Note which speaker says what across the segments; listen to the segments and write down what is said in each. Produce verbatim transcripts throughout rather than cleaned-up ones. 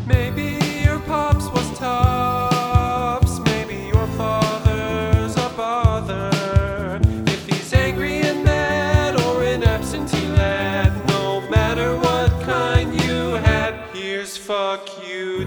Speaker 1: Maybe your pops was tops. Maybe your father's a bother. If he's angry and mad or an absentee lad, no matter what kind you had, here's fuck you,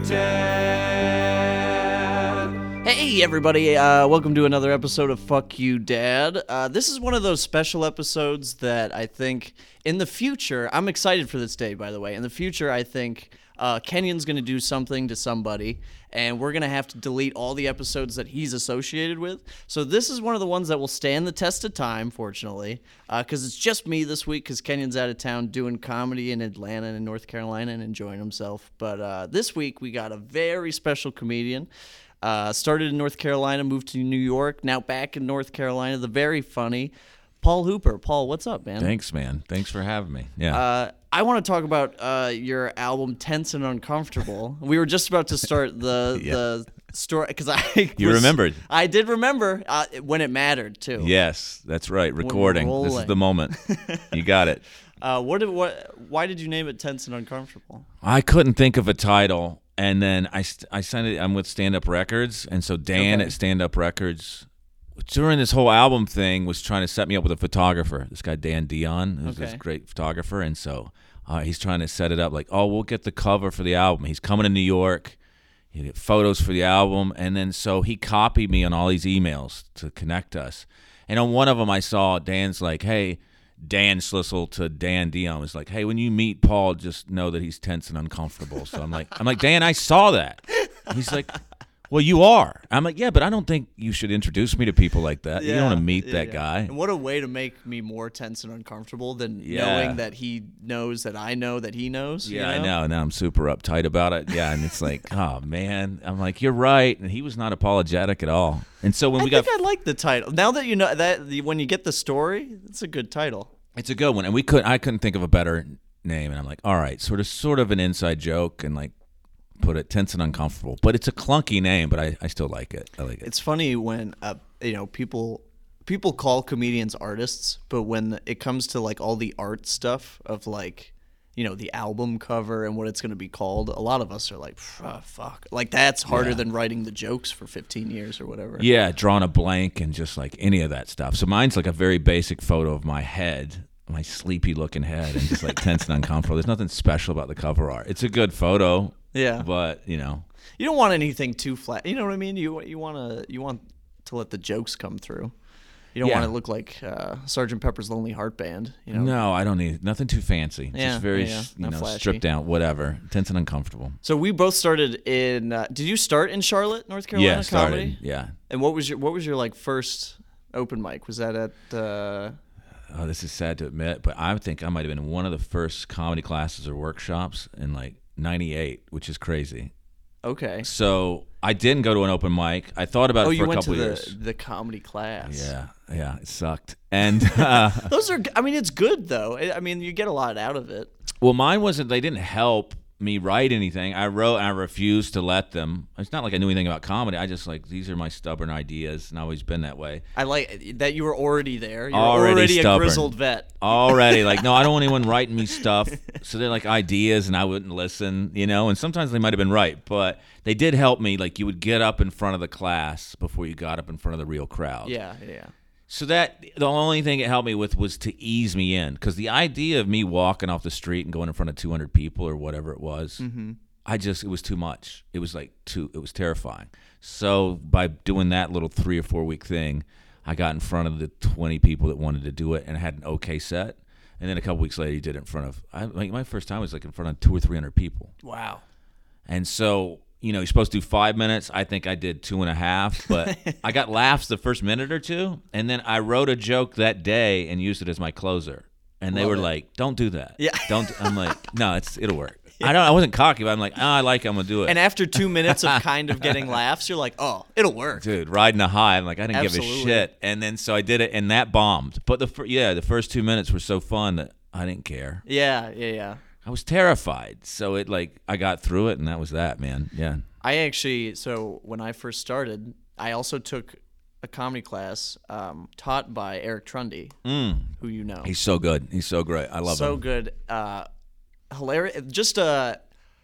Speaker 1: Dad.
Speaker 2: Hey everybody, uh, welcome to another episode of Fuck You Dad. Uh, this is one of those special episodes that I think in the future, I'm excited for this day, by the way. In the future, I think uh, Kenyon's going to do something to somebody, and we're going to have to delete all the episodes that he's associated with. So this is one of the ones that will stand the test of time, fortunately, because uh, it's just me this week because Kenyon's out of town doing comedy in Atlanta and North Carolina and enjoying himself. But uh, this week, we got a very special comedian. Uh, started in North Carolina, moved to New York, now back in North Carolina. The very funny Paul Hooper. Paul, what's up, man?
Speaker 3: Thanks, man. Thanks for having me. Yeah.
Speaker 2: Uh, I want to talk about uh, your album Tense and Uncomfortable. We were just about to start the
Speaker 3: Yeah.
Speaker 2: the story because I
Speaker 3: You
Speaker 2: was-
Speaker 3: remembered.
Speaker 2: I did remember uh, when it mattered too.
Speaker 3: Yes, that's right. Recording. This is
Speaker 2: rolling.
Speaker 3: the moment. You got it.
Speaker 2: Uh, what did what? Why did you name it Tense and Uncomfortable?
Speaker 3: I couldn't think of a title, and then I st- I signed it. I'm with Stand Up Records, and so Dan
Speaker 2: Okay.
Speaker 3: at Stand Up Records during this whole album thing was trying to set me up with a photographer. This guy Dan Dion, who's this
Speaker 2: Okay.
Speaker 3: great photographer, and so uh, he's trying to set it up like, oh, we'll get the cover for the album. He's coming to New York. You get photos for the album, and then so he copied me on all these emails to connect us. And on one of them, I saw Dan's like, "Hey, Dan Schlissel to Dan Dion was like, hey, when you meet Paul, just know that he's tense and uncomfortable." So I'm like, I'm like, Dan, I saw that. He's like, well, you are. I'm like, yeah, but I don't think you should introduce me to people like that. You don't want to meet
Speaker 2: yeah,
Speaker 3: that
Speaker 2: yeah.
Speaker 3: guy.
Speaker 2: And what a way to make me more tense and uncomfortable than
Speaker 3: Yeah.
Speaker 2: knowing that he knows that I know that he knows.
Speaker 3: Yeah,
Speaker 2: you
Speaker 3: I know. Now I'm super uptight about it. Yeah, and it's like, oh man, I'm like, you're right, and he was not apologetic at all. And so when
Speaker 2: I
Speaker 3: we
Speaker 2: think
Speaker 3: got,
Speaker 2: I like the title. Now that you know that, when you get the story, it's a good title.
Speaker 3: it's a good one, and we could, I couldn't think of a better name, and I'm like, all right, sort of, sort of an inside joke, and like, put it tense and uncomfortable. But it's a clunky name, but I, I still like it. I like it.
Speaker 2: It's funny when uh, you know people people call comedians artists, but when it comes to like all the art stuff of like you know the album cover and what it's going to be called, a lot of us are like, oh, fuck, like that's harder
Speaker 3: Yeah.
Speaker 2: than writing the jokes for fifteen years or whatever.
Speaker 3: Yeah, drawing a blank and just like any of that stuff. So mine's like a very basic photo of my head, my sleepy looking head, and just like tense and uncomfortable. There's nothing special about the cover art. It's a good photo.
Speaker 2: Yeah.
Speaker 3: But, you know.
Speaker 2: You don't want anything too flat. You know what I mean? You you want to you want to let the jokes come through. You don't
Speaker 3: Yeah.
Speaker 2: want to look like uh, Sergeant Pepper's Lonely Heart Band. You know.
Speaker 3: No, I don't need nothing too fancy.
Speaker 2: Yeah,
Speaker 3: just very,
Speaker 2: yeah,
Speaker 3: you
Speaker 2: not
Speaker 3: know,
Speaker 2: flashy.
Speaker 3: stripped down, whatever. Tense and uncomfortable.
Speaker 2: So we both started in. Uh, did you start in Charlotte, North Carolina?
Speaker 3: Yeah, started.
Speaker 2: Comedy?
Speaker 3: Yeah.
Speaker 2: And what was your what was your like first open mic? Was that at? Uh,
Speaker 3: Oh, this is sad to admit, but I think I might have been in one of the first comedy classes or workshops in like ninety-eight, which is crazy.
Speaker 2: okay.
Speaker 3: So I didn't go to an open mic. I thought about
Speaker 2: Oh,
Speaker 3: it
Speaker 2: you
Speaker 3: for a
Speaker 2: went to
Speaker 3: couple
Speaker 2: the
Speaker 3: years.
Speaker 2: the comedy class.
Speaker 3: Yeah, yeah, it sucked. And uh,
Speaker 2: Those are. I mean, it's good though. I I mean, you get a lot out of it.
Speaker 3: well, mine wasn't. They didn't help me write anything. I wrote, and I refused to let them. It's not like I knew anything about comedy. I just like these are my stubborn ideas, and I've always been that way.
Speaker 2: I like that you were already there. You're
Speaker 3: Already
Speaker 2: already, a
Speaker 3: stubborn.
Speaker 2: grizzled vet.
Speaker 3: Already, like, no, I don't want anyone writing me stuff. So they're like ideas, and I wouldn't listen, you know. And sometimes they might have been right, but they did help me. Like, you would get up in front of the class before you got up in front of the real crowd.
Speaker 2: Yeah, yeah.
Speaker 3: So that the only thing it helped me with was to ease me in, because the idea of me walking off the street and going in front of two hundred people or whatever it was,
Speaker 2: Mm-hmm.
Speaker 3: I just it was too much. It was like too. It was terrifying. So by doing that little three or four week thing, I got in front of the twenty people that wanted to do it and had an okay set. And then a couple weeks later, you did it in front of. I like my first time was like in front of two or three hundred people.
Speaker 2: Wow.
Speaker 3: And so, you know, you're supposed to do five minutes. I think I did two and a half, but I got laughs the first minute or two. And then I wrote a joke that day and used it as my closer. And they
Speaker 2: Love
Speaker 3: were
Speaker 2: it.
Speaker 3: like, don't do that.
Speaker 2: Yeah.
Speaker 3: Don't. I'm like, no, it's it'll work. I don't. I wasn't cocky, but I'm like, oh, I like it. I'm going to do it.
Speaker 2: And after two minutes of kind of getting laughs, you're like, oh, it'll work.
Speaker 3: Dude, riding a high. I'm like, I didn't
Speaker 2: Absolutely.
Speaker 3: give a shit. And then so I did it, and that bombed. But the fir- yeah, the first two minutes were so fun that I didn't care.
Speaker 2: Yeah, yeah, yeah.
Speaker 3: I was terrified. So it like I got through it, and that was that, man. Yeah.
Speaker 2: I actually, so when I first started, I also took a comedy class um, taught by Eric Trundy,
Speaker 3: Mm.
Speaker 2: who you know.
Speaker 3: He's so good. He's so great. I love
Speaker 2: so
Speaker 3: him.
Speaker 2: good. Uh, hilarious. Just uh,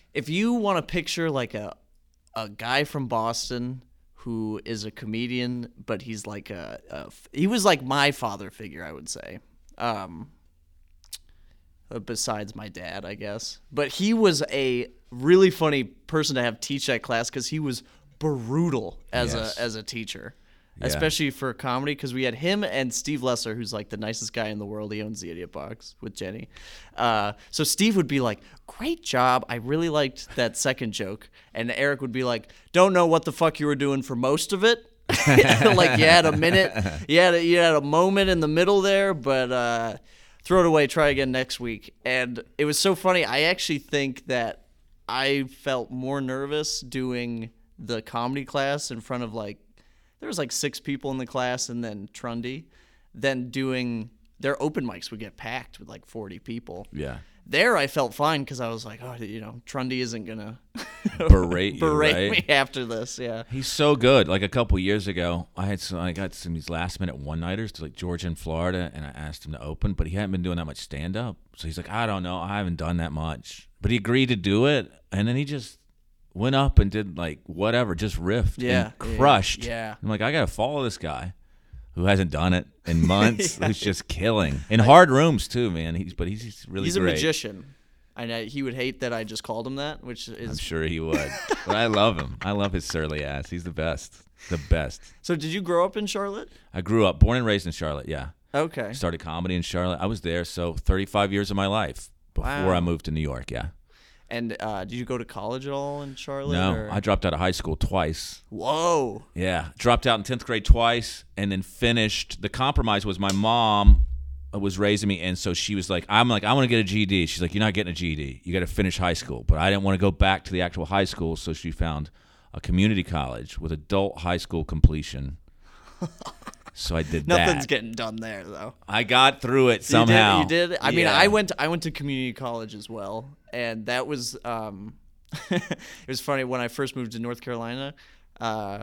Speaker 2: if you want to picture like a a guy from Boston who is a comedian, but he's like a, a he was like my father figure, I would say. Um, besides my dad, I guess. But he was a really funny person to have teach that class because he was brutal as
Speaker 3: Yes.
Speaker 2: a as a teacher.
Speaker 3: Yeah.
Speaker 2: Especially for comedy, because we had him and Steve Lesser, who's like the nicest guy in the world. He owns the Idiot Box with Jenny. Uh, so Steve would be like, "Great job. I really liked that second joke." And Eric would be like, "Don't know what the fuck you were doing for most of it." Like you had a minute, you had a, you had a moment in the middle there, but uh, throw it away. Try again next week. And it was so funny. I actually think that I felt more nervous doing the comedy class in front of like. There was like six people in the class and then Trundy. Then doing their open mics would get packed with like forty people.
Speaker 3: Yeah.
Speaker 2: There I felt fine because I was like, oh, you know, Trundy isn't going to
Speaker 3: Berate you,
Speaker 2: berate
Speaker 3: right?
Speaker 2: me after this. Yeah.
Speaker 3: He's so good. Like a couple years ago, I had some, I got some of these last minute one nighters to like Georgia and Florida, and I asked him to open, but he hadn't been doing that much stand up. So he's like, I don't know, I haven't done that much. But he agreed to do it, and then he just went up and did like whatever, just riffed
Speaker 2: Yeah,
Speaker 3: and crushed.
Speaker 2: yeah.
Speaker 3: I'm like, I gotta follow this guy who hasn't done it in months, who's just killing in hard rooms too, man. He's but he's, he's really
Speaker 2: He's
Speaker 3: great.
Speaker 2: a magician. I know he would hate that I just called him that, which is.
Speaker 3: I'm sure he would, but I love him. I love his surly ass. He's the best, the best.
Speaker 2: So did you grow up in Charlotte?
Speaker 3: I grew up, born and raised in Charlotte. Yeah.
Speaker 2: Okay.
Speaker 3: Started comedy in Charlotte. I was there so thirty-five years of my life before
Speaker 2: Wow.
Speaker 3: I moved to New York. Yeah.
Speaker 2: And uh, did you go to college at all in Charlotte?
Speaker 3: No,
Speaker 2: or?
Speaker 3: I dropped out of high school twice.
Speaker 2: Whoa.
Speaker 3: Yeah, dropped out in tenth grade twice, and then finished. The compromise was my mom was raising me, and so she was like, I'm like, I want to get a G E D. She's like, you're not getting a G E D. You got to finish high school. But I didn't want to go back to the actual high school, so she found a community college with adult high school completion. So I did that.
Speaker 2: Nothing's getting done there, though.
Speaker 3: I got through it somehow.
Speaker 2: You did. You did? I mean,
Speaker 3: Yeah.
Speaker 2: I went. To, I went to community college as well, and that was. Um, it was funny when I first moved to North Carolina. Uh,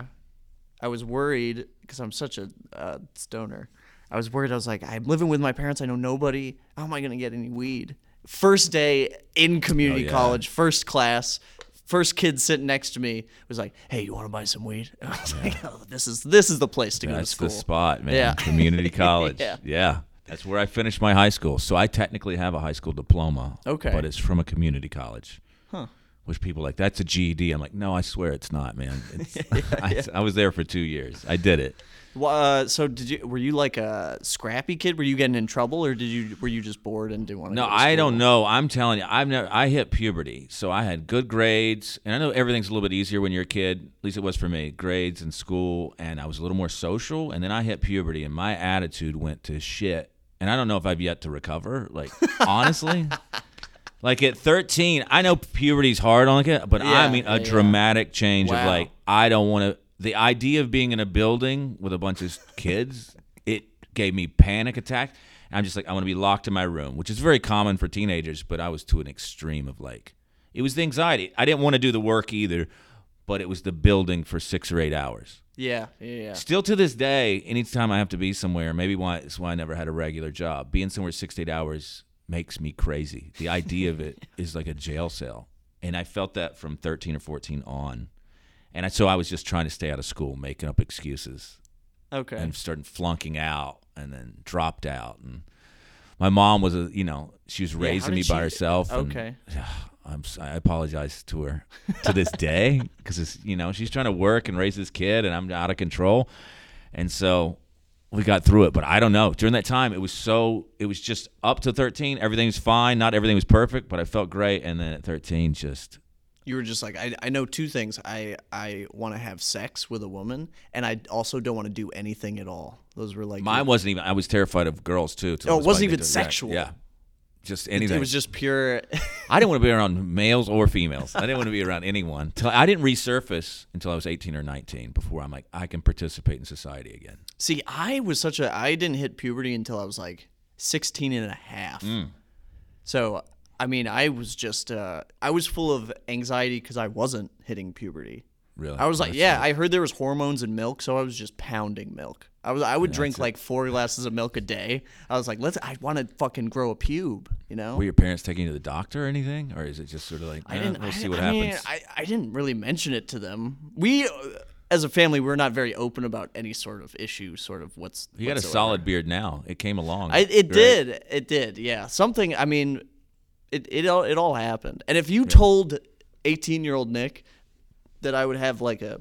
Speaker 2: I was worried because I'm such a uh, stoner. I was worried. I was like, I'm living with my parents. I know nobody. How am I going to get any weed? First day in community
Speaker 3: Oh, yeah.
Speaker 2: college, first class. First kid sitting next to me was like, "Hey, you want to buy some weed?" And I was like, "Oh, this is this is the place to go to
Speaker 3: That's
Speaker 2: school."
Speaker 3: the spot, man.
Speaker 2: Yeah.
Speaker 3: Community college.
Speaker 2: Yeah.
Speaker 3: yeah. That's where I finished my high school. So I technically have a high school diploma.
Speaker 2: Okay.
Speaker 3: But it's from a community college.
Speaker 2: Huh.
Speaker 3: Which people are like, that's a G E D. I'm like, no, I swear it's not, man. It's, I, I was there for two years. I did it.
Speaker 2: Well, uh, so did you? Were you like a scrappy kid? Were you getting in trouble, or did you? Were you just bored and didn't want to?
Speaker 3: No,
Speaker 2: go to
Speaker 3: I
Speaker 2: school?
Speaker 3: don't know. I'm telling you, I've never. I hit puberty, so I had good grades, and I know everything's a little bit easier when you're a kid. At least it was for me. Grades and school, and I was a little more social. And then I hit puberty, and my attitude went to shit. And I don't know if I've yet to recover. Like honestly, like at thirteen, I know puberty's hard on it, but
Speaker 2: Yeah,
Speaker 3: I mean
Speaker 2: yeah,
Speaker 3: a
Speaker 2: yeah.
Speaker 3: dramatic change of
Speaker 2: Wow.
Speaker 3: like I don't want to. The idea of being in a building with a bunch of kids, it gave me panic attack. And I'm just like, I want to be locked in my room, which is very common for teenagers, but I was to an extreme of like, it was the anxiety. I didn't want to do the work either, but it was the building for six or eight hours.
Speaker 2: Yeah, yeah, yeah.
Speaker 3: Still to this day, anytime I have to be somewhere, maybe why it's why I never had a regular job. Being somewhere six to eight hours makes me crazy. The idea of it is like a jail cell. And I felt that from thirteen or fourteen on. And I, so I was just trying to stay out of school, making up excuses,
Speaker 2: Okay.
Speaker 3: and started flunking out, and then dropped out. And my mom was a, you know, she was
Speaker 2: how
Speaker 3: raising
Speaker 2: did
Speaker 3: me
Speaker 2: she-
Speaker 3: by herself. and,
Speaker 2: okay.
Speaker 3: I'm, s- I apologize to her to this day because, you know, she's trying to work and raise this kid, and I'm out of control. And so we got through it. But I don't know. During that time, it was so, it was just up to thirteen. Everything was fine. Not everything was perfect, but I felt great. And then at thirteen, just...
Speaker 2: You were just like, I, I know two things. I, I want to have sex with a woman, and I also don't want to do anything at all. Those were like
Speaker 3: Mine wasn't even, I was terrified of girls too. till
Speaker 2: Oh,
Speaker 3: I
Speaker 2: it
Speaker 3: was
Speaker 2: wasn't
Speaker 3: about
Speaker 2: even
Speaker 3: to do that.
Speaker 2: sexual.
Speaker 3: Yeah. Just
Speaker 2: It,
Speaker 3: anything.
Speaker 2: it was just pure.
Speaker 3: I didn't want to be around males or females. I didn't want to be around anyone. Till I didn't resurface until I was eighteen or nineteen before I'm like, I can participate in society again.
Speaker 2: See, I was such a. I didn't hit puberty until I was like sixteen and a half.
Speaker 3: Mm.
Speaker 2: So, I mean, I was just. Uh, I was full of anxiety because I wasn't hitting puberty.
Speaker 3: Really?
Speaker 2: I was like,
Speaker 3: That's
Speaker 2: yeah,
Speaker 3: like-
Speaker 2: I heard there was hormones in milk, so I was just pounding milk. I was, I would drink
Speaker 3: it.
Speaker 2: like four glasses of milk a day. I was like, let's, I want to fucking grow a pube, you know?
Speaker 3: Were your parents taking you to the doctor or anything, or is it just sort of like,
Speaker 2: I
Speaker 3: eh,
Speaker 2: didn't,
Speaker 3: we'll
Speaker 2: I,
Speaker 3: see what
Speaker 2: I mean,
Speaker 3: happens?
Speaker 2: I, I didn't really mention it to them. We, uh, as a family, we're not very open about any sort of issue, sort of what's.
Speaker 3: you got a
Speaker 2: whatsoever.
Speaker 3: solid beard now. It came along.
Speaker 2: I, it
Speaker 3: Great.
Speaker 2: did. It did. Yeah. Something. I mean, it it all it all happened. And if you told eighteen-year-old Nick that I would have like a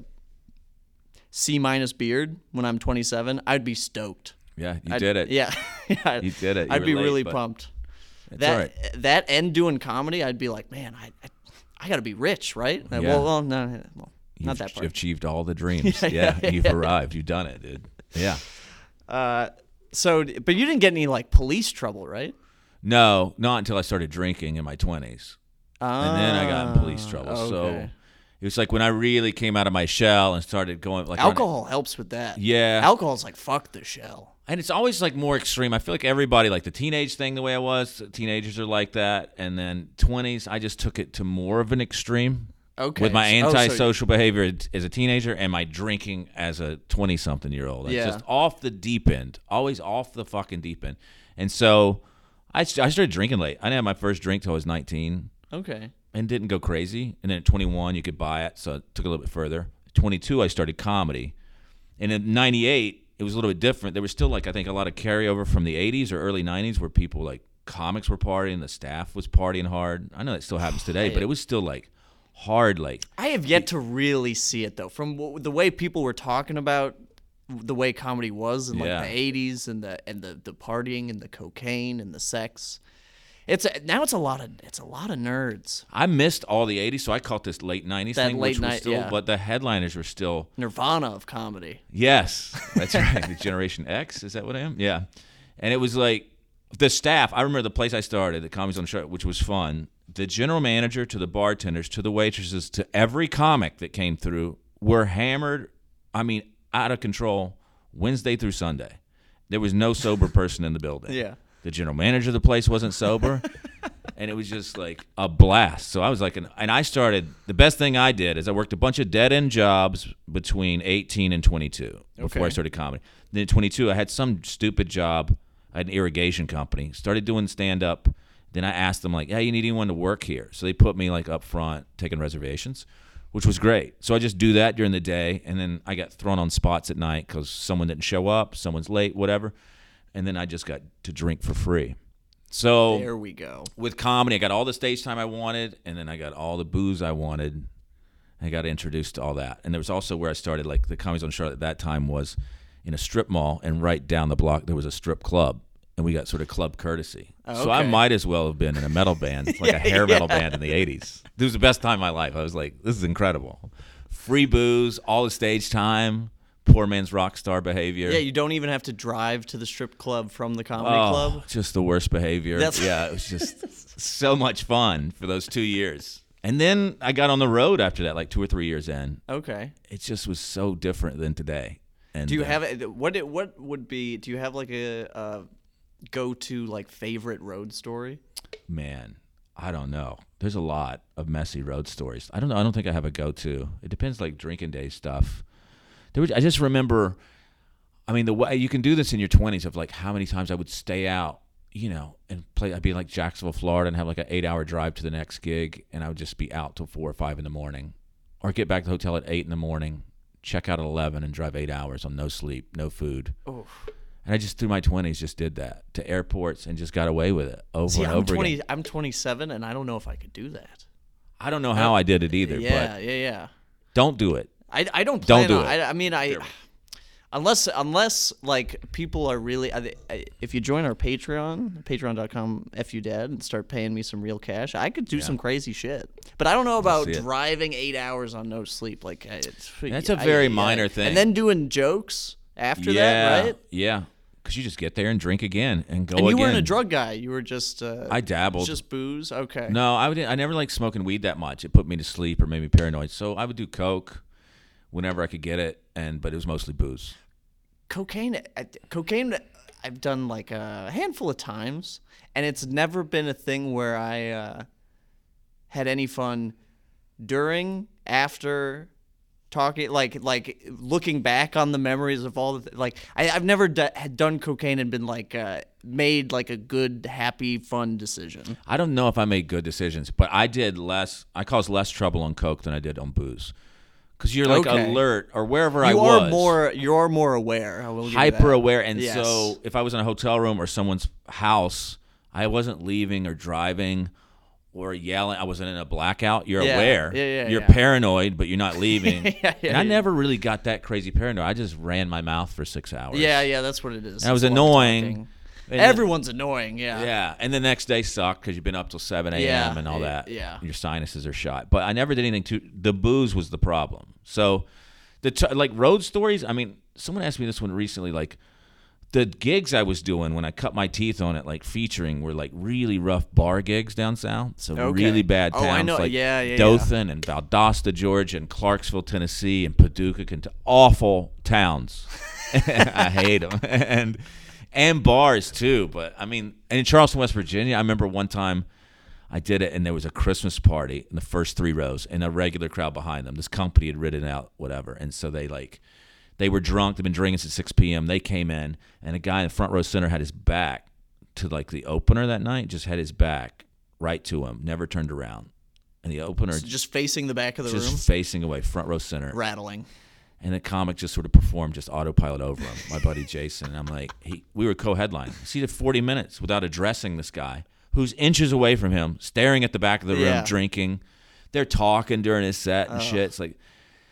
Speaker 2: C minus beard when I'm twenty-seven, I'd be stoked.
Speaker 3: Yeah, you
Speaker 2: I'd-
Speaker 3: did it.
Speaker 2: Yeah. yeah.
Speaker 3: You did it. You
Speaker 2: I'd
Speaker 3: were
Speaker 2: be
Speaker 3: late,
Speaker 2: really
Speaker 3: but
Speaker 2: pumped.
Speaker 3: It's
Speaker 2: That
Speaker 3: all right.
Speaker 2: that and doing comedy, I'd be like, man, I I, I got to be rich, right?
Speaker 3: Yeah.
Speaker 2: Well, well, no, well,
Speaker 3: You've
Speaker 2: not that part.
Speaker 3: achieved all the dreams.
Speaker 2: Yeah,
Speaker 3: yeah,
Speaker 2: yeah,
Speaker 3: you've
Speaker 2: yeah.
Speaker 3: arrived. You've done it, dude. Yeah.
Speaker 2: Uh, so, but you didn't get any like police trouble, right?
Speaker 3: No, not until I started drinking in my twenties. And then I got in police trouble.
Speaker 2: Ah,
Speaker 3: So
Speaker 2: okay.
Speaker 3: it was like when I really came out of my shell and started going like on-
Speaker 2: Alcohol helps with that.
Speaker 3: Yeah.
Speaker 2: Alcohol's like fuck the shell.
Speaker 3: And it's always like more extreme. I feel like everybody, like the teenage thing, the way I was, teenagers are like that. And then twenties, I just took it to more of an extreme.
Speaker 2: Okay.
Speaker 3: With my
Speaker 2: Oh, so-
Speaker 3: antisocial behavior as a teenager and my drinking as a twenty-something-year-old. It's
Speaker 2: Yeah.
Speaker 3: just off the deep end. Always off the fucking deep end. And so I, st- I started drinking late. I didn't have my first drink till I was nineteen
Speaker 2: Okay.
Speaker 3: and didn't go crazy. And then at twenty-one, you could buy it, so it took a little bit further. At twenty-two, I started comedy. And in ninety-eight, it was a little bit different. There was still, like, I think a lot of carryover from the eighties or early nineties where people, like, comics were partying, the staff was partying hard. I know that still happens today, but it was still, like, hard, like,
Speaker 2: I have yet to really see it though. From w- the way people were talking about the way comedy was in like
Speaker 3: Yeah.
Speaker 2: the eighties and the and the, the partying and the cocaine and the sex. It's a, now it's a lot of it's a lot of nerds.
Speaker 3: I missed all the eighties, so I caught this late nineties
Speaker 2: That
Speaker 3: thing,
Speaker 2: late
Speaker 3: which was
Speaker 2: night-
Speaker 3: still,
Speaker 2: yeah.
Speaker 3: but the headliners were still,
Speaker 2: Nirvana of comedy.
Speaker 3: yes, that's right, the Generation X, is that what I am? Yeah. And it was like, the staff, I remember the place I started, the Comedy Zone Show, which was fun. The general manager to the bartenders to the waitresses to every comic that came through were hammered, I mean, out of control, Wednesday through Sunday. There was no sober person in the building.
Speaker 2: Yeah.
Speaker 3: The general manager of the place wasn't sober, and it was just like a blast. So I was like, an, and I started, the best thing I did is I worked a bunch of dead-end jobs between eighteen and twenty-two before
Speaker 2: Okay.
Speaker 3: I started comedy. Then at twenty-two, I had some stupid job. I had an irrigation company. Started doing stand-up. Then I asked them, like, hey, you need anyone to work here? So they put me, like, up front, taking reservations, which was great. So I just do that during the day, and then I got thrown on spots at night because someone didn't show up, someone's late, whatever. And then I just got to drink for free. So
Speaker 2: There we go.
Speaker 3: with comedy, I got all the stage time I wanted, and then I got all the booze I wanted. I got introduced to all that. And there was also where I started, like, the Comedy Zone Charlotte at that time was in a strip mall, and right down the block there was a strip club, and we got sort of club courtesy.
Speaker 2: Oh,
Speaker 3: So I
Speaker 2: okay.
Speaker 3: might as well have been in a metal band, like a hair metal band in the eighties. It was the best time of my life. I was like, this is incredible. Free booze, all the stage time, poor man's rock star behavior.
Speaker 2: Yeah, you don't even have to drive to the strip club from the comedy
Speaker 3: Oh,
Speaker 2: club.
Speaker 3: just the worst behavior.
Speaker 2: That's-
Speaker 3: Yeah, it was just so much fun for those two years. And then I got on the road after that, like two or three years in.
Speaker 2: Okay.
Speaker 3: It just was so different than today. And
Speaker 2: Do you
Speaker 3: uh,
Speaker 2: have it? What it, what would be? Do you have like a, uh go-to like favorite road story?
Speaker 3: man, I don't know. There's a lot of messy road stories. I don't know. I don't think I have a go-to. It depends, like drinking day stuff. There was, I just remember, I mean, the way you can do this in your twenties of like how many times I would stay out, you know, and play. I'd be in like Jacksonville, Florida, and have like an eight-hour drive to the next gig, and I would just be out till four or five in the morning, or get back to the hotel at eight in the morning, check out at eleven, and drive eight hours on no sleep, no food.
Speaker 2: Oof.
Speaker 3: And I just through my twenties just did that to airports and just got away with it over
Speaker 2: See,
Speaker 3: and
Speaker 2: I'm
Speaker 3: over
Speaker 2: twenty.
Speaker 3: again.
Speaker 2: I'm twenty-seven, and I don't know if I could do that.
Speaker 3: I don't know how I did it either,
Speaker 2: Yeah,
Speaker 3: but
Speaker 2: yeah, yeah.
Speaker 3: don't do it.
Speaker 2: I, I don't
Speaker 3: Don't
Speaker 2: plan
Speaker 3: do
Speaker 2: on,
Speaker 3: it.
Speaker 2: I, I mean, I unless unless like people are really. I, I, if you join our Patreon, patreon dot com f u dad, and start paying me some real cash, I could do some crazy shit. But I don't know about
Speaker 3: see it.
Speaker 2: driving eight hours on no sleep. Like it's
Speaker 3: That's a
Speaker 2: I-
Speaker 3: very
Speaker 2: yeah.
Speaker 3: minor thing.
Speaker 2: And then doing jokes after
Speaker 3: yeah,
Speaker 2: that, right?
Speaker 3: Yeah, because you just get there and drink again and go
Speaker 2: And you
Speaker 3: again.
Speaker 2: weren't a drug guy. You were just. Uh,
Speaker 3: I dabbled.
Speaker 2: Just booze. Okay.
Speaker 3: No, I would. I never liked smoking weed that much. It put me to sleep or made me paranoid. So I would do coke whenever I could get it, and but it was mostly booze.
Speaker 2: Cocaine. I- Cocaine. I've done like a handful of times, and it's never been a thing where I uh, had any fun during, after, talking like like looking back on the memories of all the th- like I, I've never d- had done cocaine and been like uh, made like a good, happy, fun decision.
Speaker 3: I don't know if I made good decisions, but I did less. I caused less trouble on coke than I did on booze, because you're like
Speaker 2: Okay.
Speaker 3: alert or wherever
Speaker 2: You
Speaker 3: I
Speaker 2: are
Speaker 3: was.
Speaker 2: more you're more aware. I will give you
Speaker 3: hyper
Speaker 2: that.
Speaker 3: aware, and
Speaker 2: Yes.
Speaker 3: so if I was in a hotel room or someone's house, I wasn't leaving or driving or yelling. I wasn't in a blackout. You're
Speaker 2: Yeah.
Speaker 3: aware.
Speaker 2: Yeah, yeah,
Speaker 3: you're
Speaker 2: yeah.
Speaker 3: paranoid, but you're not leaving.
Speaker 2: Yeah, yeah,
Speaker 3: and I
Speaker 2: yeah.
Speaker 3: never really got that crazy paranoid. I just ran my mouth for six hours.
Speaker 2: Yeah, yeah, that's what it is.
Speaker 3: And I was
Speaker 2: It's a lot of
Speaker 3: annoying.
Speaker 2: talking.
Speaker 3: And
Speaker 2: Everyone's annoying. Yeah.
Speaker 3: Yeah, and the next day sucked because you've been up till seven a.m.
Speaker 2: Yeah,
Speaker 3: and all
Speaker 2: yeah,
Speaker 3: that.
Speaker 2: yeah.
Speaker 3: Your sinuses are shot. But I never did anything too. The booze was the problem. So, the t- like road stories. I mean, someone asked me this one recently. Like, the gigs I was doing when I cut my teeth on it, like featuring, were like really rough bar gigs down south. So
Speaker 2: Okay.
Speaker 3: really bad
Speaker 2: Oh,
Speaker 3: towns
Speaker 2: I know.
Speaker 3: like
Speaker 2: Yeah, yeah, yeah.
Speaker 3: Dothan and Valdosta, Georgia, and Clarksville, Tennessee, and Paducah, Kentucky. Awful towns. I hate them. and and bars too. But I mean, and in Charleston, West Virginia, I remember one time I did it, and there was a Christmas party in the first three rows, and a regular crowd behind them. This company had written out whatever, and so they like. They were drunk. They'd been drinking since six p.m. They came in, and a guy in the front row center had his back to like the opener that night. Just had his back right to him. Never turned around, and the opener
Speaker 2: So just facing the back of the
Speaker 3: just
Speaker 2: room,
Speaker 3: facing away, front row center.
Speaker 2: rattling.
Speaker 3: And the comic just sort of performed, just autopilot over him. My buddy Jason, and I'm like, he, we were co-headline. He did forty minutes without addressing this guy who's inches away from him, staring at the back of the room,
Speaker 2: Yeah.
Speaker 3: drinking. They're talking during his set and shit. It's like,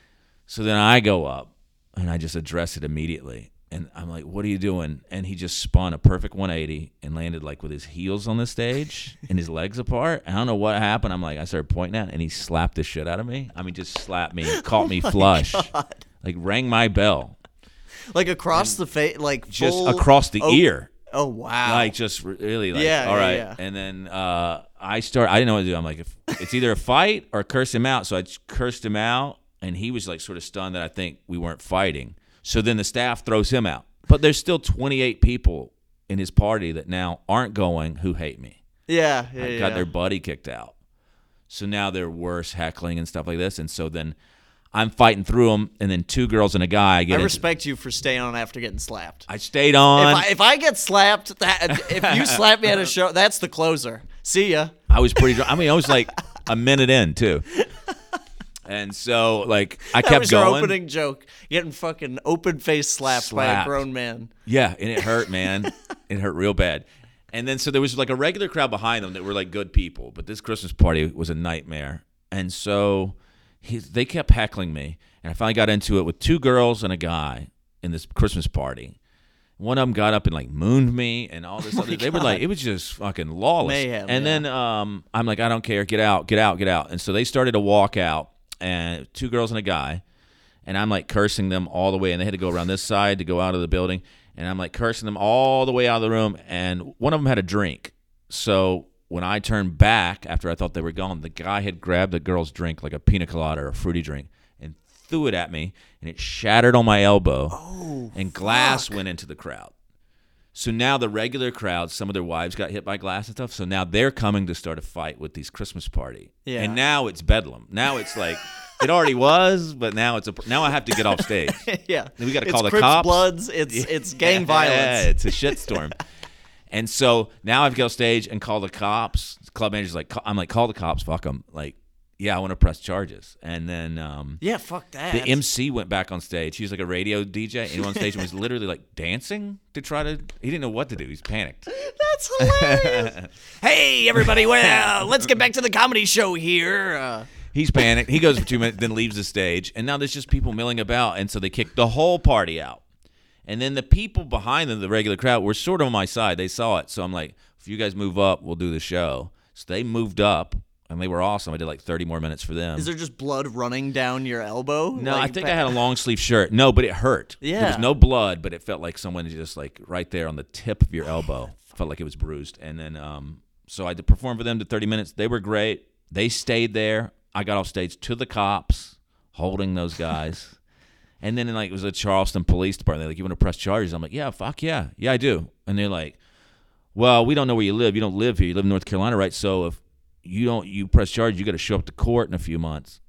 Speaker 3: so then I go up. And I just addressed it immediately. And I'm like, what are you doing? And he just spun a perfect one eighty and landed like with his heels on the stage and his legs apart. I don't know what happened. I'm like, I started pointing at it, and he slapped the shit out of me. I mean, just slapped me, caught me flush, like rang my bell.
Speaker 2: Like across the face, like
Speaker 3: Just
Speaker 2: full-
Speaker 3: across the
Speaker 2: oh,
Speaker 3: ear.
Speaker 2: Oh wow!
Speaker 3: Like just really like,
Speaker 2: Yeah,
Speaker 3: all
Speaker 2: yeah,
Speaker 3: right.
Speaker 2: yeah.
Speaker 3: And then uh, I start, I didn't know what to do. I'm like, if it's either a fight or curse him out. So I cursed him out, and he was like sort of stunned that I think we weren't fighting. So then the staff throws him out. But there's still twenty-eight people in his party that now aren't going who hate me.
Speaker 2: yeah, yeah,
Speaker 3: I
Speaker 2: yeah.
Speaker 3: got their buddy kicked out. So now they're worse, heckling and stuff like this. And so then I'm fighting through them, and then two girls and a guy
Speaker 2: I
Speaker 3: get into-
Speaker 2: respect you for staying on after getting slapped.
Speaker 3: I stayed on.
Speaker 2: If I, if I get slapped, that if you slap me at a show, that's the closer. See ya.
Speaker 3: I was pretty drunk. I mean, I was like a minute in, too. And so, like, I
Speaker 2: That
Speaker 3: kept
Speaker 2: was
Speaker 3: going.
Speaker 2: your opening joke. Getting fucking open face slapped, by a
Speaker 3: Slapped.
Speaker 2: grown man.
Speaker 3: Yeah, and it hurt, man. It hurt real bad. And then so there was like a regular crowd behind them that were like good people, but this Christmas party was a nightmare. And so he, they kept heckling me, and I finally got into it with two girls and a guy in this Christmas party. One of them got up and like mooned me and all this other. They were like, it was just fucking lawless.
Speaker 2: Mayhem,
Speaker 3: and
Speaker 2: yeah.
Speaker 3: then um, I'm like, I don't care, get out, get out, get out. And so they started to walk out, and two girls and a guy. And I'm like cursing them all the way, and they had to go around this side to go out of the building. And I'm like cursing them all the way out of the room. And one of them had a drink. So when I turned back after I thought they were gone, the guy had grabbed the girl's drink, like a pina colada or a fruity drink, and threw it at me. And it shattered on my elbow.
Speaker 2: Oh,
Speaker 3: and glass
Speaker 2: fuck.
Speaker 3: went into the crowd. So now the regular crowd, some of their wives got hit by glass and stuff. So now they're coming to start a fight with these Christmas party.
Speaker 2: Yeah.
Speaker 3: And now it's bedlam. Now it's like it already was, but now it's a now I have to get off stage.
Speaker 2: Yeah.
Speaker 3: Then we got to
Speaker 2: It's
Speaker 3: call the
Speaker 2: Crips
Speaker 3: cops.
Speaker 2: Bloods. It's it's gang
Speaker 3: Yeah,
Speaker 2: violence.
Speaker 3: it's a shitstorm. And so now I have to go off stage and call the cops. The club manager's like, I'm like, call the cops. Fuck them. Like, yeah, I want to press charges. And then um,
Speaker 2: Yeah, fuck that.
Speaker 3: the M C went back on stage. He was like a radio D J, and he went on stage and was literally like dancing to try to. He didn't know what to do. He's panicked.
Speaker 2: That's hilarious. Hey, everybody, well, let's get back to the comedy show here. Uh,
Speaker 3: He's panicked. He goes for two minutes, then leaves the stage, and now there's just people milling about, and so they kicked the whole party out. And then the people behind them, the regular crowd, were sort of on my side. They saw it, so I'm like, if you guys move up, we'll do the show. So they moved up, and they were awesome. I did like thirty more minutes for them.
Speaker 2: is there just blood running down your elbow?
Speaker 3: No,
Speaker 2: Like,
Speaker 3: I think
Speaker 2: pa-
Speaker 3: I had a long sleeve shirt. No, but it hurt. There
Speaker 2: Yeah.
Speaker 3: was no blood, but it felt like someone just like right there on the tip of your elbow. Felt like it was bruised. And then, um, so I did perform for them to thirty minutes. They were great. They stayed there. I got off stage to the cops, holding those guys. And then like it was a Charleston Police Department. They're like, you want to press charges? I'm like, yeah, fuck yeah. Yeah, I do. And they're like, well, we don't know where you live. You don't live here. You live in North Carolina, right? So if you don't, you press charges, you got to show up to court in a few months.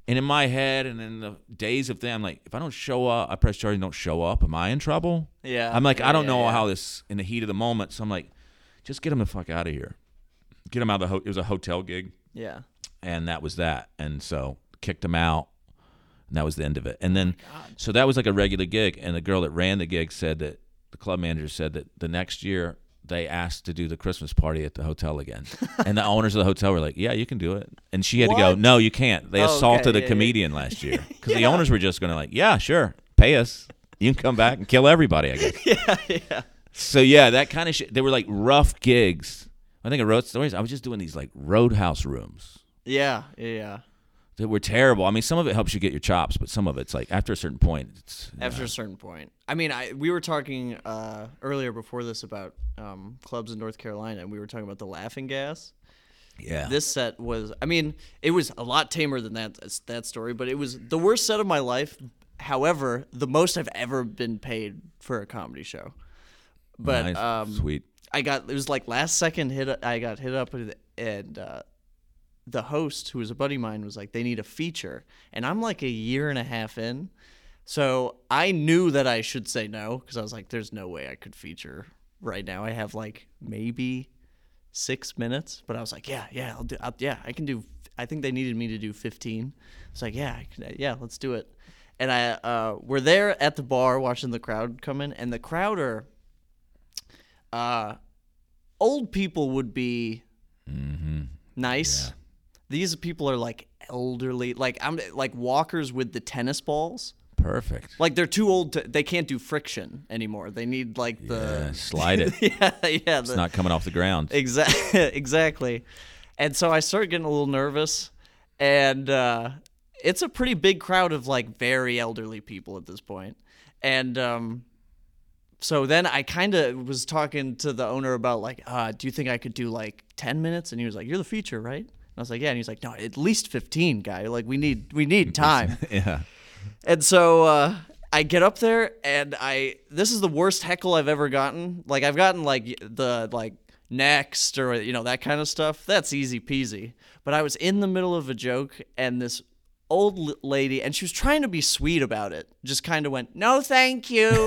Speaker 3: And in my head and in the days of them, like, if I don't show up, I press charge and don't show up, am I in trouble?
Speaker 2: Yeah.
Speaker 3: I'm like,
Speaker 2: yeah,
Speaker 3: I don't
Speaker 2: yeah,
Speaker 3: know
Speaker 2: yeah.
Speaker 3: how this, in the heat of the moment. So I'm like, just get him the fuck out of here. Get him out of the, ho- it was a hotel gig.
Speaker 2: Yeah.
Speaker 3: And that was that. And so kicked him out. And that was the end of it. And then,
Speaker 2: Oh
Speaker 3: so that was like a regular gig. And the girl that ran the gig said that, the club manager said that the next year they asked to do the Christmas party at the hotel again. And the owners of the hotel were like, yeah, you can do it. And she had to go,
Speaker 2: What?
Speaker 3: no, you can't. They
Speaker 2: Oh, okay,
Speaker 3: assaulted
Speaker 2: yeah,
Speaker 3: a
Speaker 2: yeah.
Speaker 3: comedian last year. Because the
Speaker 2: Yeah.
Speaker 3: owners were just going to like, yeah, sure, pay us. You can come back and kill everybody, I guess.
Speaker 2: Yeah, yeah.
Speaker 3: So, yeah, that kind of shit. They were like rough gigs. I think I wrote stories. I was just doing these like roadhouse rooms.
Speaker 2: Yeah, yeah.
Speaker 3: That were terrible. I mean, some of it helps you get your chops, but some of it's like after a certain point, it's
Speaker 2: After
Speaker 3: yeah.
Speaker 2: a certain point. I mean, I we were talking uh, earlier before this about um, clubs in North Carolina, and we were talking about the Laughing Gas.
Speaker 3: yeah.
Speaker 2: This set was, I mean, it was a lot tamer than that that story, but it was the worst set of my life. However, the most I've ever been paid for a comedy show. But
Speaker 3: Nice.
Speaker 2: um,
Speaker 3: Sweet.
Speaker 2: I got it was like last second hit. I got hit up with, and uh, the host, who was a buddy of mine, was like, they need a feature, and I'm like a year and a half in, so I knew that I should say no because I was like, there's no way I could feature right now. I have like maybe six minutes, but I was like, yeah, yeah, I'll do. I'll, yeah, I can do. I think they needed me to do fifteen. It's like, yeah, I can, yeah, let's do it. And I uh, we're there at the bar watching the crowd come in, and the crowd are. Uh, old people would be nice.
Speaker 3: Yeah.
Speaker 2: These people are like elderly, like I'm like walkers with the tennis balls.
Speaker 3: Perfect.
Speaker 2: Like they're too old to, they can't do friction anymore. They need like
Speaker 3: Yeah,
Speaker 2: the
Speaker 3: slide it.
Speaker 2: yeah, yeah,
Speaker 3: It's
Speaker 2: the,
Speaker 3: not coming off the ground.
Speaker 2: exactly, exactly. And so I started getting a little nervous, and uh, it's a pretty big crowd of like very elderly people at this point, and um. So then I kind of was talking to the owner about like, uh, do you think I could do like ten minutes? And he was like, you're the feature, right? And I was like, yeah. And he's like, no, at least fifteen, guy. Like we need we need time.
Speaker 3: Yeah.
Speaker 2: And so uh, I get up there, and I this is the worst heckle I've ever gotten. Like I've gotten like the like next or you know that kind of stuff. That's easy peasy. But I was in the middle of a joke, and this old l- lady, and she was trying to be sweet about it, just kind of went, no thank you.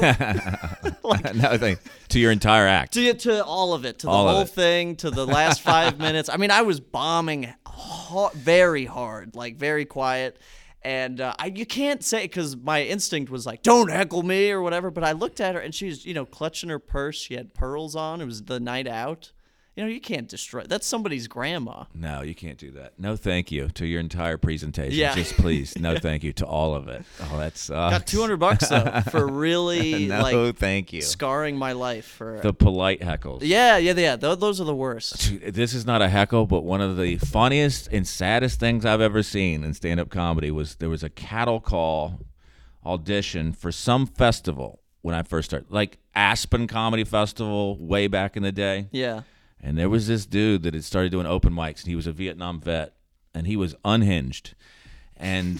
Speaker 3: no, thank, to your entire act.
Speaker 2: to, to all of it, to the
Speaker 3: All of
Speaker 2: whole
Speaker 3: it.
Speaker 2: thing, to the last five minutes. I mean, I was bombing ha- very hard, like very quiet. And uh, I, you can't say, because my instinct was like, don't heckle me or whatever. But I looked at her, and she was, you know, clutching her purse. She had pearls on. It was the night out. You know, you can't destroy. That's somebody's grandma.
Speaker 3: No, you can't do that. No, thank you to your entire presentation.
Speaker 2: Yeah.
Speaker 3: Just please, no, thank you to all of it. Oh, that sucks.
Speaker 2: Got two hundred bucks though for really
Speaker 3: no,
Speaker 2: like
Speaker 3: thank you.
Speaker 2: scarring my life for.
Speaker 3: The polite heckles.
Speaker 2: yeah, yeah, yeah. Th- those are the worst.
Speaker 3: Dude, this is not a heckle, but one of the funniest and saddest things I've ever seen in stand-up comedy was there was a cattle call audition for some festival when I first started, like Aspen Comedy Festival way back in the day.
Speaker 2: Yeah.
Speaker 3: And there was this dude that had started doing open mics, and he was a Vietnam vet, and he was unhinged. And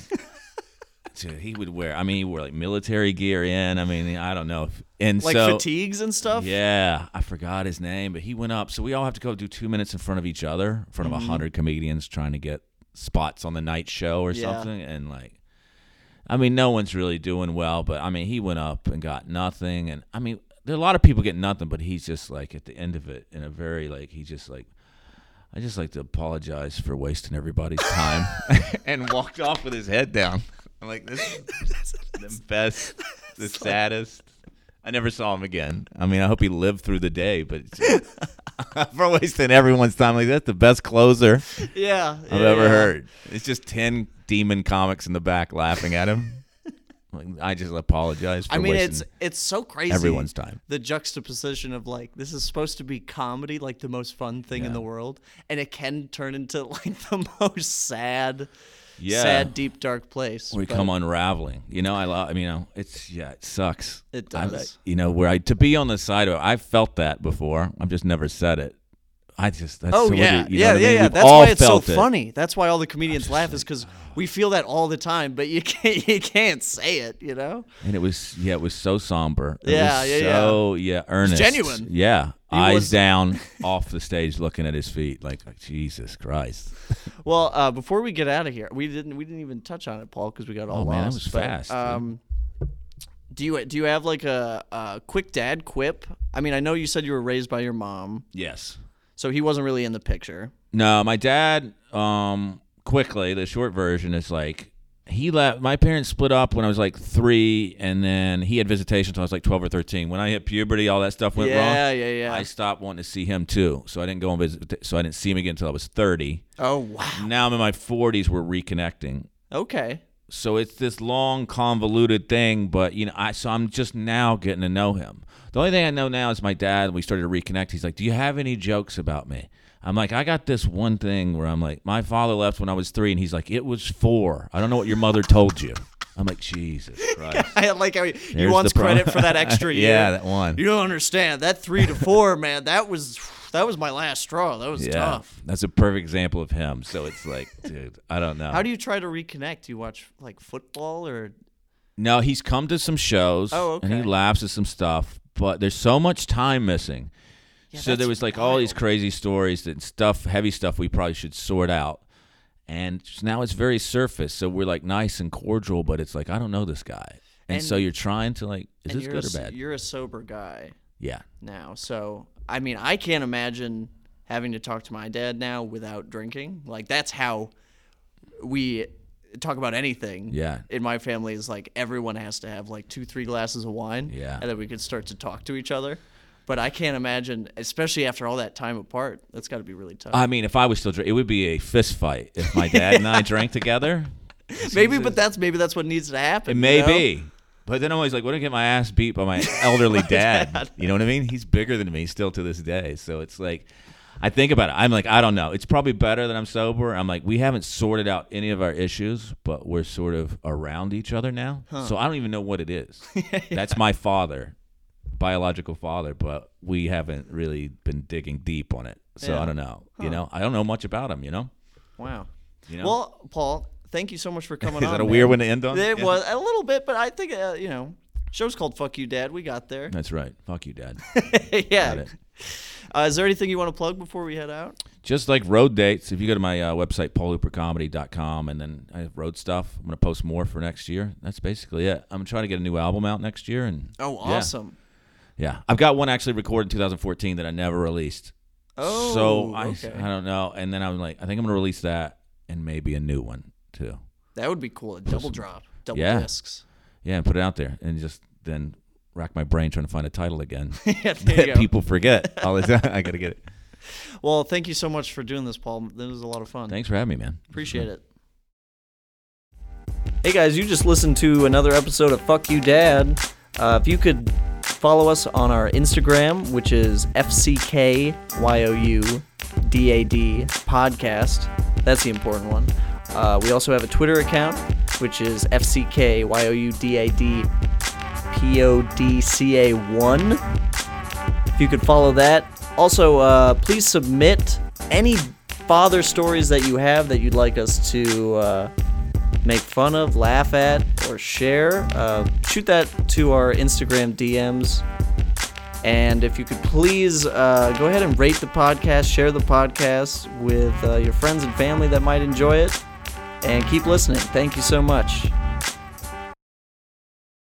Speaker 3: dude, he would wear, I mean, he wore like military gear in. I mean, I don't know. If, and
Speaker 2: Like
Speaker 3: so,
Speaker 2: fatigues and stuff.
Speaker 3: yeah, I forgot his name, but he went up. So we all have to go do two minutes in front of each other, in front of a
Speaker 2: Mm-hmm.
Speaker 3: hundred comedians trying to get spots on the night show or
Speaker 2: Yeah.
Speaker 3: something. And like, I mean, no one's really doing well, but I mean, he went up and got nothing. And I mean, there are a lot of people getting nothing, but he's just like at the end of it in a very like, he just like, I just like to apologize for wasting everybody's time and walked off with his head down. I'm like, this is the best, the saddest. I never saw him again. I mean, I hope he lived through the day, but it's- for wasting everyone's time, like that's the best closer
Speaker 2: Yeah.
Speaker 3: I've
Speaker 2: yeah,
Speaker 3: ever
Speaker 2: yeah.
Speaker 3: heard. It's just ten demon comics in the back laughing at him. Like, I just apologize for
Speaker 2: I mean,
Speaker 3: wasting
Speaker 2: it's it's so crazy.
Speaker 3: everyone's time.
Speaker 2: The juxtaposition of like this is supposed to be comedy, like the most fun thing in
Speaker 3: Yeah.
Speaker 2: the world, and it can turn into like the most sad,
Speaker 3: Yeah.
Speaker 2: sad, deep, dark place.
Speaker 3: We
Speaker 2: But
Speaker 3: come unraveling. You know, I love. I mean, you know, it's yeah, it sucks.
Speaker 2: It
Speaker 3: I-
Speaker 2: does.
Speaker 3: you know, where I to be on the side of it, I've felt that before. I've just never said it. I just that's
Speaker 2: Oh
Speaker 3: so
Speaker 2: yeah,
Speaker 3: weird, you know
Speaker 2: yeah,
Speaker 3: what I
Speaker 2: yeah,
Speaker 3: mean?
Speaker 2: yeah.
Speaker 3: We've
Speaker 2: That's
Speaker 3: all
Speaker 2: why it's so
Speaker 3: felt it.
Speaker 2: funny. That's why all the comedians laugh is because we feel that all the time, but you can't you can't say it, you know.
Speaker 3: And it was yeah, it was so somber. It
Speaker 2: Yeah,
Speaker 3: was
Speaker 2: yeah, yeah.
Speaker 3: so yeah, earnest,
Speaker 2: genuine.
Speaker 3: Yeah,
Speaker 2: He
Speaker 3: eyes
Speaker 2: was-
Speaker 3: down, off the stage, looking at his feet, like, like Jesus Christ.
Speaker 2: Well, uh, before we get out of here, we didn't we didn't even touch on it, Paul, because we got all
Speaker 3: Oh,
Speaker 2: lost.
Speaker 3: man, that was
Speaker 2: but,
Speaker 3: fast, dude.
Speaker 2: Um, do you do you have like a, a quick dad quip? I mean, I know you said you were raised by your mom,
Speaker 3: Yes.
Speaker 2: so he wasn't really in the picture.
Speaker 3: No, my dad. Um, quickly, the short version is like he left. My parents split up when I was like three, and then he had visitation until I was like twelve or thirteen. When I hit puberty, all that stuff went wrong.
Speaker 2: Yeah, yeah, yeah.
Speaker 3: I stopped wanting to see him too, so I didn't go and visit. So I didn't see him again until I was thirty.
Speaker 2: Oh wow.
Speaker 3: Now I'm in my forties. We're reconnecting.
Speaker 2: Okay.
Speaker 3: So it's this long, convoluted thing, but you know, I so I'm just now getting to know him. The only thing I know now is my dad. We started to reconnect. He's like, "Do you have any jokes about me?" I'm like, "I got this one thing where I'm like, my father left when I was three, and he's like, it was four. I don't know what your mother told you." I'm like, Jesus Christ.
Speaker 2: I like how he, he
Speaker 3: There's
Speaker 2: wants
Speaker 3: the pro-
Speaker 2: credit for that extra year.
Speaker 3: Yeah, that one.
Speaker 2: You don't understand that three to four, man. That was that was my last straw. That was
Speaker 3: Yeah,
Speaker 2: tough.
Speaker 3: that's a perfect example of him. So it's like, dude, I don't know.
Speaker 2: How do you try to reconnect? Do you watch like football or?
Speaker 3: No, he's come to some shows,
Speaker 2: Oh,
Speaker 3: and he
Speaker 2: okay.
Speaker 3: laughs at some stuff, but there's so much time missing.
Speaker 2: Yeah,
Speaker 3: so there
Speaker 2: that's
Speaker 3: was like all these
Speaker 2: wild.
Speaker 3: crazy stories that stuff, heavy stuff we probably should sort out. And now it's very surface, so we're like nice and cordial, but it's like I don't know this guy, and,
Speaker 2: And-
Speaker 3: so you're trying to like, is
Speaker 2: and
Speaker 3: this
Speaker 2: you're
Speaker 3: good
Speaker 2: a,
Speaker 3: or
Speaker 2: s-
Speaker 3: bad?
Speaker 2: You're a sober guy
Speaker 3: Yeah,
Speaker 2: now, so I mean, I can't imagine having to talk to my dad now without drinking. Like that's how we talk about anything.
Speaker 3: Yeah.
Speaker 2: In my family, is like everyone has to have like two, three glasses of wine.
Speaker 3: Yeah.
Speaker 2: And then we can start to talk to each other. But I can't imagine, especially after all that time apart. That's got to be really tough.
Speaker 3: I mean, if I was still drinking, it would be a fist fight if my dad and I drank together.
Speaker 2: maybe, but that's maybe that's what needs to happen.
Speaker 3: It
Speaker 2: you
Speaker 3: may
Speaker 2: know?
Speaker 3: be. But then I'm always like, what if I get my ass beat by my elderly dad?
Speaker 2: dad.
Speaker 3: You know what I mean? He's bigger than me still to this day. So it's like, I think about it. I'm like, I don't know. It's probably better that I'm sober. I'm like, we haven't sorted out any of our issues, but we're sort of around each other now. So I don't even know what it is. That's my father, biological father, but we haven't really been digging deep on it. So
Speaker 2: Yeah.
Speaker 3: I don't know. You know, I don't know much about him, you know?
Speaker 2: Wow.
Speaker 3: You know?
Speaker 2: Well, Paul, thank you so much for coming
Speaker 3: Is
Speaker 2: on.
Speaker 3: that a
Speaker 2: man.
Speaker 3: weird one to end on?
Speaker 2: It
Speaker 3: Yeah.
Speaker 2: was a little bit, but I think uh, you know, show's called "Fuck You, Dad." We got there.
Speaker 3: That's right. Fuck you, Dad.
Speaker 2: yeah.
Speaker 3: Got it.
Speaker 2: Uh, is there anything you want to plug before we head out?
Speaker 3: Just like road dates, if you go to my uh, website, paul hooper comedy dot com, and then I have road stuff. I'm going to post more for next year. That's basically it. I'm trying to get a new album out next year. And
Speaker 2: Oh,
Speaker 3: yeah.
Speaker 2: awesome.
Speaker 3: Yeah. I've got one actually recorded in two thousand fourteen that I never released.
Speaker 2: Oh,
Speaker 3: so I,
Speaker 2: okay.
Speaker 3: I don't know. And then I'm like, I think I'm going to release that and maybe a new one too.
Speaker 2: That would be cool. A double drop, double
Speaker 3: Yeah.
Speaker 2: discs.
Speaker 3: Yeah, and put it out there and just then rack my brain trying to find a title again.
Speaker 2: yeah, there you
Speaker 3: that
Speaker 2: go.
Speaker 3: people forget all the time. I got to get it.
Speaker 2: Well, thank you so much for doing this, Paul. This was a lot of fun.
Speaker 3: Thanks for having me, man.
Speaker 2: Appreciate it. Hey guys, you just listened to another episode of Fuck You Dad. Uh, if you could follow us on our Instagram, which is F C K Y O U D A D podcast. That's the important one. Uh, we also have a Twitter account, which is F C K Y O U D A D P O D C A one. If you could follow that. Also, uh, please submit any father stories that you have that you'd like us to uh, make fun of, laugh at, or share. Uh, shoot that to our Instagram D Ms. And if you could please uh, go ahead and rate the podcast, share the podcast with uh, your friends and family that might enjoy it, and keep listening. Thank you so much.